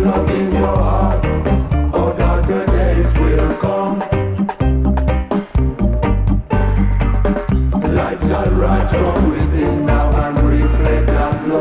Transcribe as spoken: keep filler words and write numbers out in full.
love in your heart, oh darker days will come. Light shall rise from